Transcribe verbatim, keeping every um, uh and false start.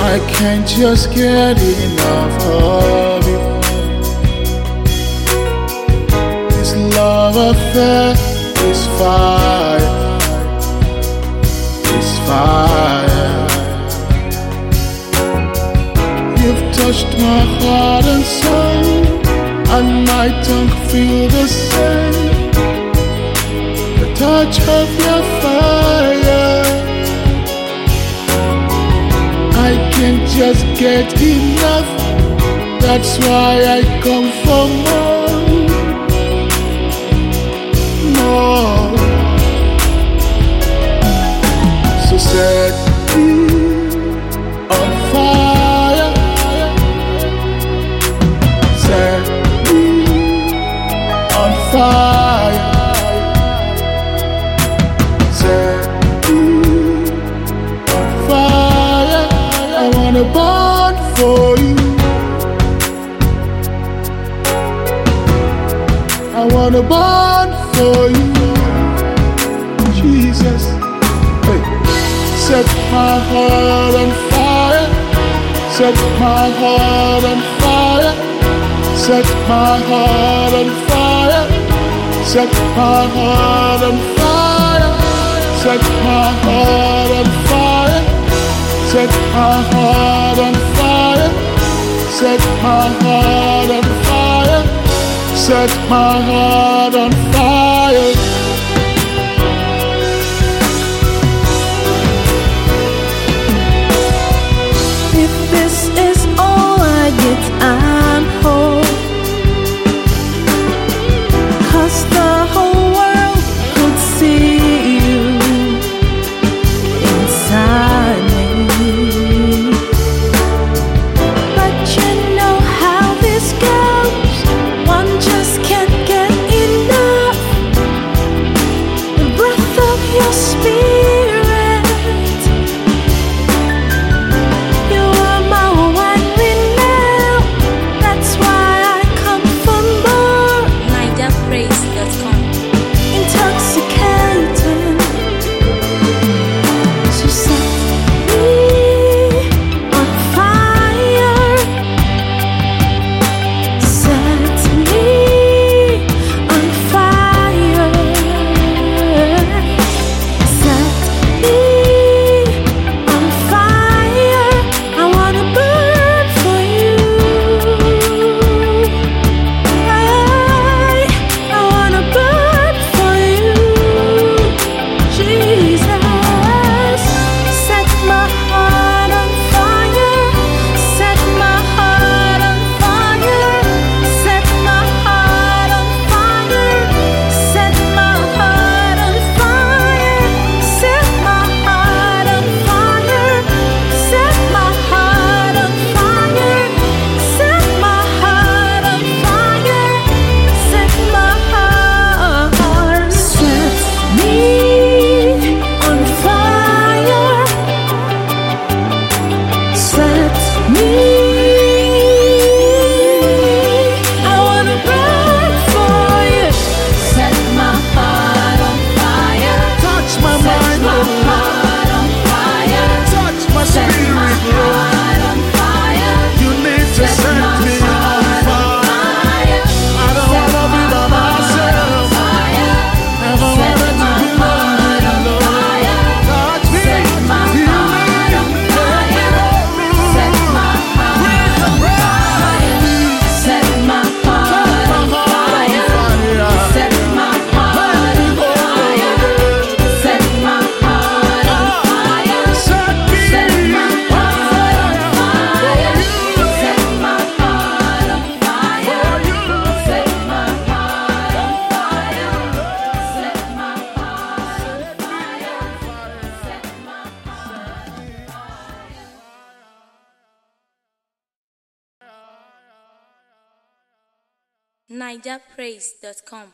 I can't just get enough of you. This love affair is fire, is fire. You've touched my heart and soul, and my tongue feel the same. The touch of your fire, I can't just get enough. That's why I come for more, more. So set me on fire, set me on fire, set me on fire. I wanna burn for you. I wanna burn for you, Jesus. Hey. Set my heart on fire, set my heart on fire, set my heart on fire, set my heart on fire, set my heart on fire, set my heart on fire, set my heart on fire, set my heart on fire. If this is all I get, I'm whole. 'Cause the whole world could see you inside me. But you know how this goes, one just can't get enough. The breath of your spirit, you are my one renown. That's why I come for more. Niger Praise dot com. Intoxicating, so set me on fire, set me on fire, set me on fire. I wanna burn for you. I, I wanna burn for you, Jesus. Set my heart on fire, set my heart on fire, set my heart on fire, set my heart on fire, set my heart on fire, set my heart on fire, set my heart on fire, set my heart, set me on fire, set me. I wanna burn for you. Set my heart on fire. Touch my Set mind, my Lord. heart on fire. Touch my Set my spirit, Lord. heart on fire. You need to Set set my me on heart on fire. fire. I don't Set wanna be my by heart on myself. fire. Never Set wanted to my be heart lonely, on Lord. fire. Touch me, Set my heal heart on me, fire. Set my heart on fire. Set my heart on fire. Set my heart on fire. Set my heart on fire. set me Set my heart on fire. Set my heart on fire. Set my heart on fire. Set my heart on fire. Set my Niger Praise dot com.